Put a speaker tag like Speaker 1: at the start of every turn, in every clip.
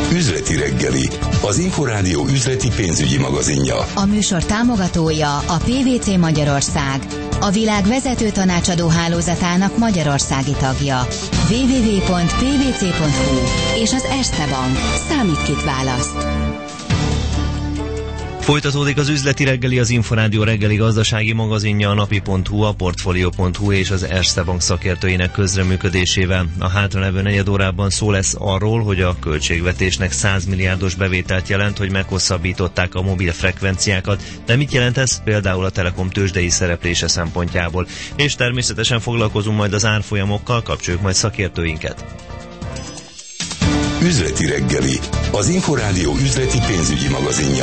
Speaker 1: Üzleti reggeli, az Inforádió üzleti pénzügyi magazinja.
Speaker 2: A műsor támogatója a PwC Magyarország, a világ vezető tanácsadó hálózatának magyarországi tagja. www.pwc.hu és az Erste Bank. Számít, kit választ.
Speaker 3: Folytatódik az üzleti reggeli, az Inforádió reggeli gazdasági magazinja, a napi.hu, a portfolio.hu és az Erste Bank szakértőinek közreműködésével. A hátralevő negyed órában szó lesz arról, hogy a költségvetésnek 100 milliárdos bevételt jelent, hogy meghosszabbították a mobil frekvenciákat, de mit jelent ez például a Telekom tőzsdei szereplése szempontjából? És természetesen foglalkozunk majd az árfolyamokkal, kapcsoljuk majd szakértőinket.
Speaker 1: Üzleti reggeli, az Inforádió üzleti pénzügyi magazinja.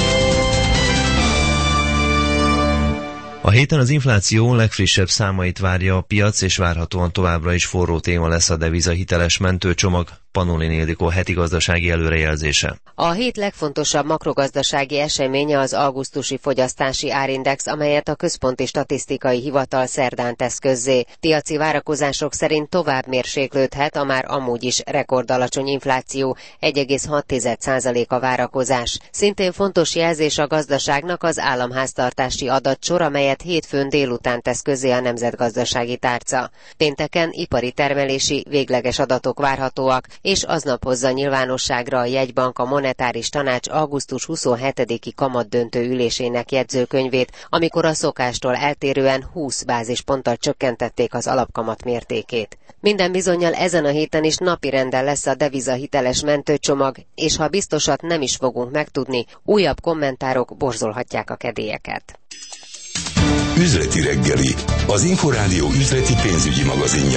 Speaker 3: A héten az infláció legfrissebb számait várja a piac, és várhatóan továbbra is forró téma lesz a devizahiteles mentőcsomag. Panolin Ildikó heti gazdasági előrejelzése.
Speaker 4: A hét legfontosabb makrogazdasági eseménye az augusztusi fogyasztási árindex, amelyet a Központi Statisztikai Hivatal szerdán tesz közzé. Piaci várakozások szerint tovább mérséklődhet a már amúgy is rekordalacsony infláció, 1,6% a várakozás. Szintén fontos jelzés a gazdaságnak az államháztartási adatsor, amelyet hétfőn délután tesz közzé a Nemzetgazdasági Tárca. Pénteken ipari termelési végleges adatok várhatóak, és aznap hozza nyilvánosságra a jegybank a monetáris tanács augusztus 27-i kamatdöntő ülésének jegyzőkönyvét, amikor a szokástól eltérően 20 bázisponttal csökkentették az alapkamat mértékét. Minden bizonnyal ezen a héten is napirenden lesz a devizahiteles mentőcsomag, és ha biztosat nem is fogunk megtudni, újabb kommentárok borzolhatják a kedélyeket.
Speaker 1: Üzleti reggeli, az Inforádió üzleti pénzügyi magazinja.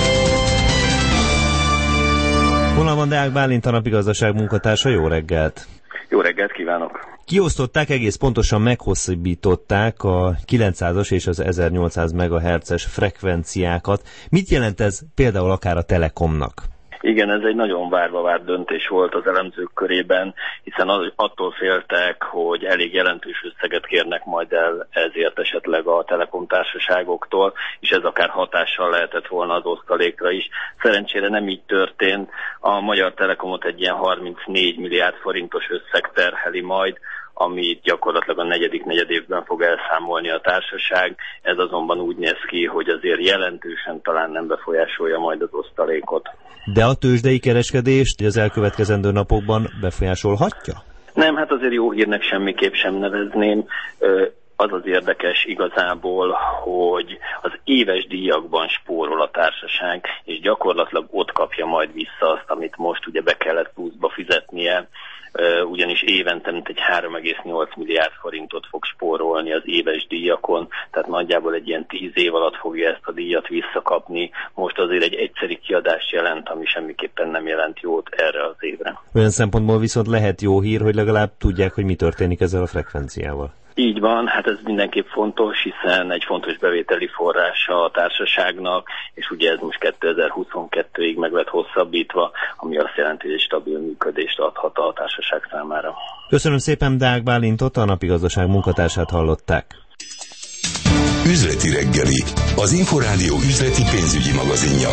Speaker 3: Vonalban Deák Bálint, a Napi Gazdaság munkatársa, jó reggelt!
Speaker 5: Jó reggelt kívánok!
Speaker 3: Kiosztották, egész pontosan meghosszabbították a 900-as és az 1800 MHz-es frekvenciákat. Mit jelent ez például akár a Telekomnak?
Speaker 5: Igen, ez egy nagyon várva várt döntés volt az elemzők körében, hiszen attól féltek, hogy elég jelentős összeget kérnek majd el ezért esetleg a Telekom társaságoktól, és ez akár hatással lehetett volna az osztalékra is. Szerencsére nem így történt, a Magyar Telekomot egy ilyen 34 milliárd forintos összeg terheli majd, amit gyakorlatilag a negyedik negyedévben fog elszámolni a társaság. Ez azonban úgy néz ki, hogy azért jelentősen talán nem befolyásolja majd az osztalékot.
Speaker 3: De a tőzsdei kereskedést az elkövetkezendő napokban befolyásolhatja?
Speaker 5: Nem, hát azért jó hírnek semmiképp sem nevezném. Az az érdekes igazából, hogy az éves díjakban spórol a társaság, és gyakorlatilag ott kapja majd vissza azt, amit most ugye be kellett pluszba fizetnie, ugyanis évente mintegy 3,8 milliárd forintot fog spórolni az éves díjakon, tehát nagyjából egy ilyen 10 év alatt fogja ezt a díjat visszakapni. Most azért egy egyszeri kiadást jelent, ami semmiképpen nem jelent jót erre az évre.
Speaker 3: Olyan szempontból viszont lehet jó hír, hogy legalább tudják, hogy mi történik ezzel a frekvenciával.
Speaker 5: Így van, hát ez mindenképp fontos, hiszen egy fontos bevételi forrása a társaságnak, és ugye ez most 2022-ig meg lett hosszabbítva, ami azt jelenti, hogy egy stabil működést adhat a társaság számára.
Speaker 3: Köszönöm szépen, Deák Bálintot, a Napi Gazdaság munkatársát hallották.
Speaker 1: Üzleti reggeli, az Inforádió üzleti pénzügyi magazinja.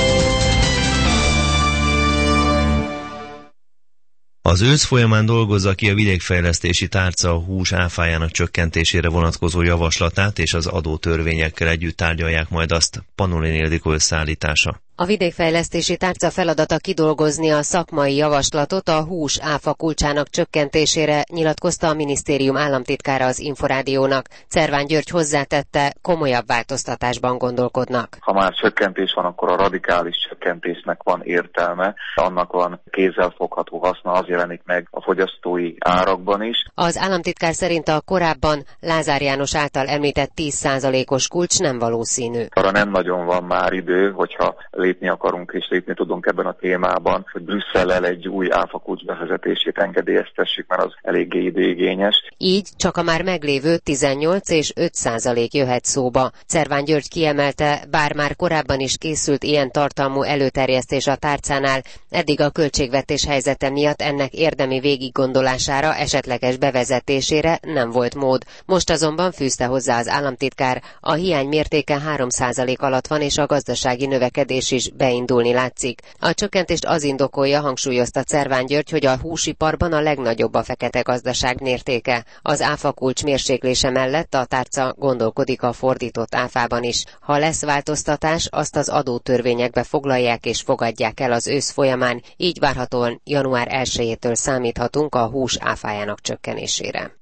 Speaker 3: Az ősz folyamán dolgozza ki a vidékfejlesztési tárca a hús áfájának csökkentésére vonatkozó javaslatát, és az adótörvényekkel együtt tárgyalják majd azt. Panolin Ildikó összeállítása.
Speaker 4: A vidékfejlesztési tárca feladata kidolgozni a szakmai javaslatot a hús áfa kulcsának csökkentésére, nyilatkozta a minisztérium államtitkára az Inforádiónak. Cerván György hozzátette, komolyabb változtatásban gondolkodnak.
Speaker 6: Ha már csökkentés van, akkor a radikális csökkentésnek van értelme, annak van kézzelfogható haszna, az jelenik meg a fogyasztói árakban is.
Speaker 4: Az államtitkár szerint a korábban Lázár János által említett 10%-os kulcs nem valószínű.
Speaker 6: Arra nem nagyon van már idő, hogyha lépni akarunk és lépni tudunk ebben a témában, hogy Brüsszellel egy új áfakulcs bevezetését engedélyeztessük, mert az eléggé időigényes.
Speaker 4: Így csak a már meglévő 18 és 5% jöhet szóba. Cerván György kiemelte, bár már korábban is készült ilyen tartalmú előterjesztés a tárcánál, eddig a költségvetés helyzete miatt ennek érdemi végiggondolására, esetleges bevezetésére nem volt mód. Most azonban fűzte hozzá az államtitkár, a hiány mértéke 3% alatt van, és a gazdasági növekedés termelés is beindulni látszik. A csökkentést az indokolja, hangsúlyozta Cerván György, hogy a húsiparban a legnagyobb a fekete gazdaság mértéke. Az áfakulcs mérséklése mellett a tárca gondolkodik a fordított áfában is. Ha lesz változtatás, azt az adótörvényekbe foglalják és fogadják el az ősz folyamán, így várhatóan január 1-től számíthatunk a hús áfájának csökkenésére.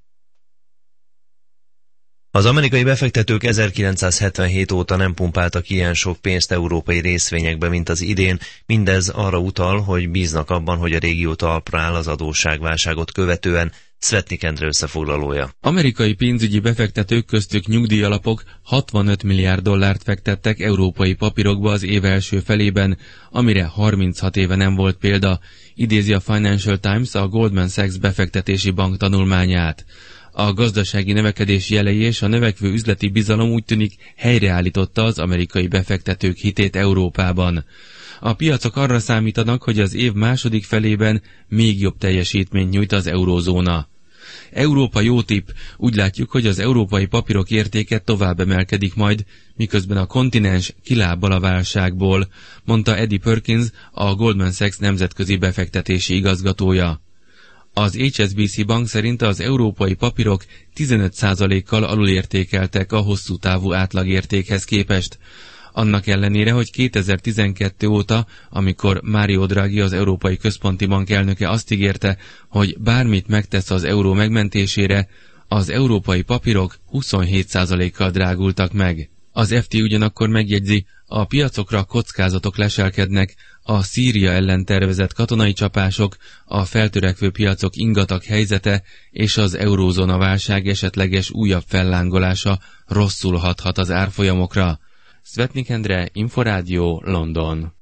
Speaker 3: Az amerikai befektetők 1977 óta nem pumpáltak ilyen sok pénzt európai részvényekbe, mint az idén. Mindez arra utal, hogy bíznak abban, hogy a régió talpra áll az adósságválságot követően. Svetnik Endre összefoglalója.
Speaker 7: Amerikai pénzügyi befektetők, köztük nyugdíjalapok 65 milliárd dollárt fektettek európai papírokba az év első felében, amire 36 éve nem volt példa, idézi a Financial Times a Goldman Sachs befektetési bank tanulmányát. A gazdasági növekedés jelei és a növekvő üzleti bizalom úgy tűnik helyreállította az amerikai befektetők hitét Európában. A piacok arra számítanak, hogy az év második felében még jobb teljesítményt nyújt az eurózóna. Európa jó tipp, úgy látjuk, hogy az európai papírok értéke tovább emelkedik majd, miközben a kontinens kilábal a válságból, mondta Eddie Perkins, a Goldman Sachs nemzetközi befektetési igazgatója. Az HSBC bank szerint az európai papírok 15%-kal alulértékeltek a hosszú távú átlagértékhez képest. Annak ellenére, hogy 2012 óta, amikor Mario Draghi, az Európai Központi Bank elnöke azt ígérte, hogy bármit megtesz az euró megmentésére, az európai papírok 27%-kal drágultak meg. Az FT ugyanakkor megjegyzi, a piacokra kockázatok leselkednek, a Szíria ellen tervezett katonai csapások, a feltörekvő piacok ingatag helyzete és az eurózóna válság esetleges újabb fellángolása rosszul hathat az árfolyamokra. Svetnik Endre, Inforádió, London.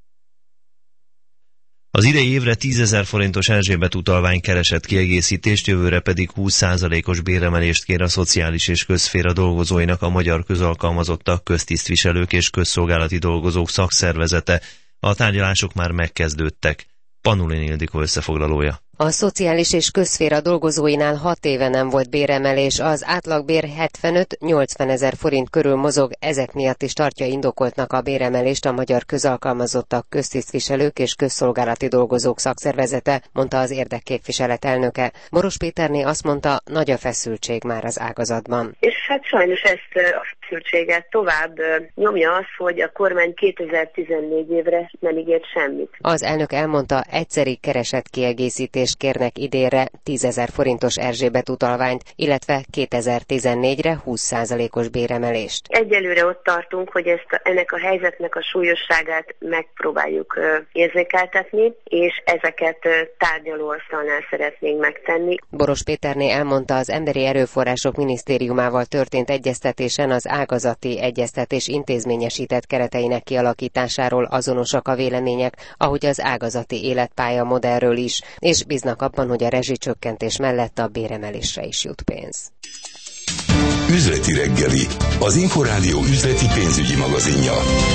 Speaker 3: Az idei évre 10 000 forintos Erzsébet utalvány keresett kiegészítést, jövőre pedig 20%-os béremelést kér a szociális és közszféra dolgozóinak a Magyar Közalkalmazottak, Köztisztviselők és Közszolgálati Dolgozók Szakszervezete. A tárgyalások már megkezdődtek. Panulin Ildikó összefoglalója.
Speaker 4: A szociális és közszféra dolgozóinál 6 éve nem volt béremelés, az átlagbér 75-80 ezer forint körül mozog, ezek miatt is tartja indokoltnak a béremelést a Magyar Közalkalmazottak, Köztisztviselők és Közszolgálati Dolgozók Szakszervezete, mondta az érdekképviselet elnöke. Boros Péterné azt mondta, nagy a feszültség már az ágazatban.
Speaker 8: És hát sajnos ezt a feszültséget tovább nyomja az, hogy a kormány 2014 évre nem ígért semmit.
Speaker 4: Az elnök elmondta, egyszeri keresett kiegészítés kérnek idénre 10 000 forintos Erzsébet utalványt, illetve 2014-re 20%-os béremelést.
Speaker 8: Egyelőre ott tartunk, hogy ennek a helyzetnek a súlyosságát megpróbáljuk érzékeltetni, és ezeket tárgyalóasztalnál szeretnénk megtenni.
Speaker 4: Boros Péterné elmondta, az Emberi Erőforrások Minisztériumával történt egyeztetésen az ágazati egyeztetés intézményesített kereteinek kialakításáról azonosak a vélemények, ahogy az ágazati életpálya modellről is, és bíznak abban, hogy a rezsicsökkentés mellett a béremelésre is jut pénz.
Speaker 1: Üzleti reggeli, az Inforádió üzleti pénzügyi magazinja.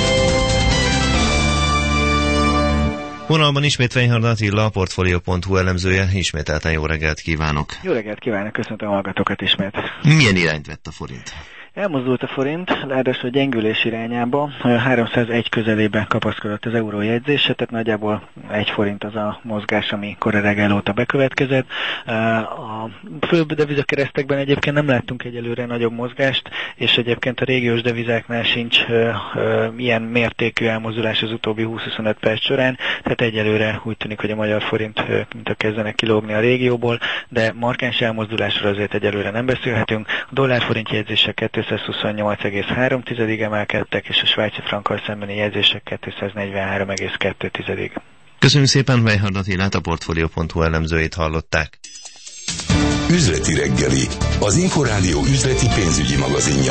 Speaker 3: Vonalban ismét Vejhard Attila, a Portfolio.hu elemzője. Ismételten jó reggelt kívánok!
Speaker 9: Jó reggelt kívánok, köszöntöm a hallgatókat ismét!
Speaker 3: Milyen irányt vett a forint?
Speaker 9: Elmozdult a forint, ráadásul gyengülés irányába, 301 közelébe kapaszkodott az euró jegyzése, tehát nagyjából 1 forint az a mozgás, ami kora reggel óta bekövetkezett. A főbb devizakeresztekben egyébként nem láttunk egyelőre nagyobb mozgást, és egyébként a régiós devizáknál sincs ilyen mértékű elmozdulás az utóbbi 20-25 perc során, tehát egyelőre úgy tűnik, hogy a magyar forint mint kezdenek kilógni a régióból, de markáns elmozdulásról azért egyelőre nem beszélhetünk. A dollár-forint jegyzések 228,3 emelkedtek, és a svájci frankkal szembeni jegyzések 243,2.
Speaker 3: Köszönjük szépen, Vejhard Attilát, a Portfolio.hu elemzőjét hallották.
Speaker 1: Üzleti reggeli, az Inforádió üzleti pénzügyi magazinja.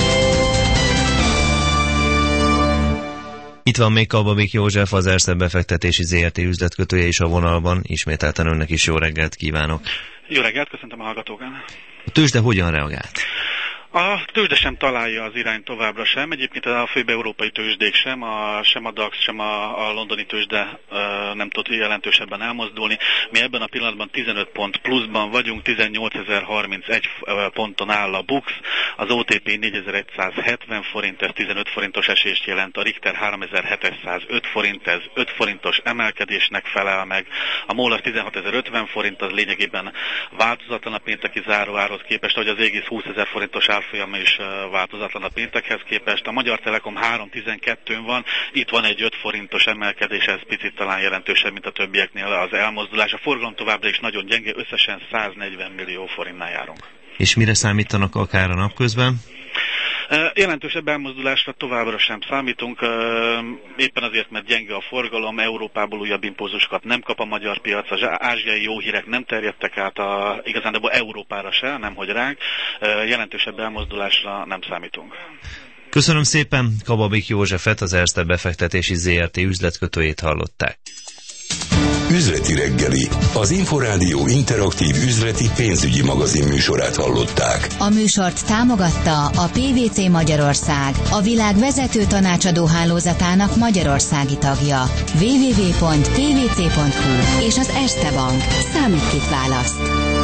Speaker 3: Itt van még Kababik József, az Erste befektetési ZRT üzletkötője is a vonalban. Ismételten önnek is jó reggelt kívánok.
Speaker 10: Jó reggelt, köszöntöm a hallgatókat.
Speaker 3: A tőzsde hogyan reagált?
Speaker 10: A tőzsde sem találja az irányt továbbra sem, egyébként a főbb európai tőzsdék sem a DAX, sem a londoni tőzsde nem tud jelentősebben elmozdulni. Mi ebben a pillanatban 15 pont pluszban vagyunk, 18.031 ponton áll a BUX, az OTP 4170 forint, ez 15 forintos esést jelent, a Richter 3705 forint, ez 5 forintos emelkedésnek felel meg, a MOL 16.050 forint, az lényegében változatlan a pénteki záróárhoz képest, hogy az egész 20.000 forintos árfolyama is változatlan a péntekhez képest. A Magyar Telekom 3.12-n van, itt van egy 5 forintos emelkedés, ez picit talán jelentősebb, mint a többieknél az elmozdulás. A forgalom továbbra is nagyon gyenge, összesen 140 millió forintnál járunk.
Speaker 3: És mire számítanak akár a napközben?
Speaker 10: Jelentősebb elmozdulásra továbbra sem számítunk, éppen azért, mert gyenge a forgalom, Európából újabb impulzusokat nem kap a magyar piac, az ázsiai jó hírek nem terjedtek át igazándiból Európára se, nemhogy ránk, jelentősebb elmozdulásra nem számítunk.
Speaker 3: Köszönöm szépen, Kababik Józsefet, az Erste befektetési ZRT üzletkötőjét hallották.
Speaker 1: Üzleti reggeli, az Inforádió interaktív üzleti pénzügyi magazin műsorát hallották.
Speaker 2: A műsort támogatta a PwC Magyarország, a világ vezető tanácsadó hálózatának magyarországi tagja. www.pwc.hu és az Erste Bank. Számít kit választ.